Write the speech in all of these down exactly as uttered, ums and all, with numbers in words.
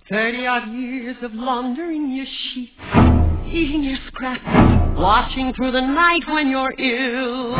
Thirty odd years of laundering your sheets, eating your scraps, watching through the night when you're ill.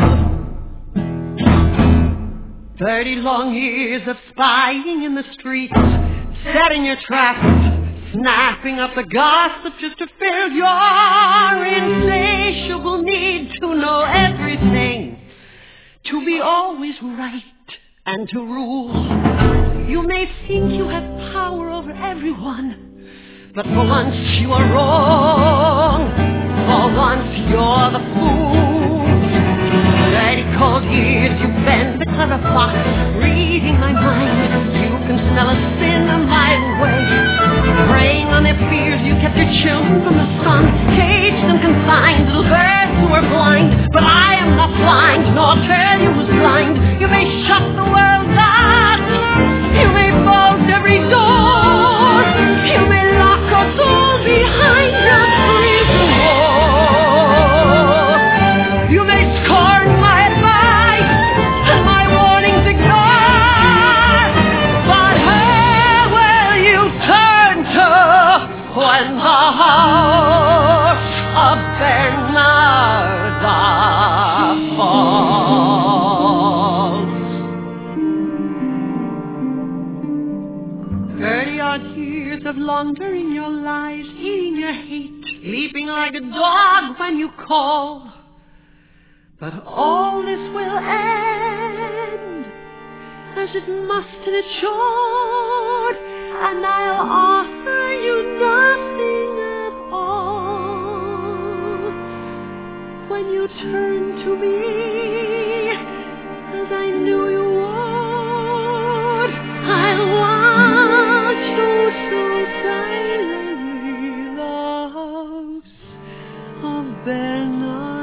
Thirty long years of spying in the streets, setting your traps, snapping up the gossip just to fill your insatiable need to know everything, to be always right and to rule. You may think you have power over everyone, but for once you are wrong. For once you're the fool. Thirty cold years you've been the clever fox, reading my mind. You can smell a sin a mile away. Preying on their fears, you kept your children from the sun, caged and confined, little birds who are blind. But I am not blind, nor tell you who's blind. You may shut the world out, you may bolt every door, you may lock us all behind a prison wall. You may scorn my advice and my warnings ignore, but where will you turn to when the house of Bernarda falls? Thirty odd years of laundering your lies, eating your hate, leaping like a dog when you call. But all this will end, as it must and it should, and I'll offer you nothing at all. When you turn to me, as I knew you would, I'll watch you so silently, the house of Bernard.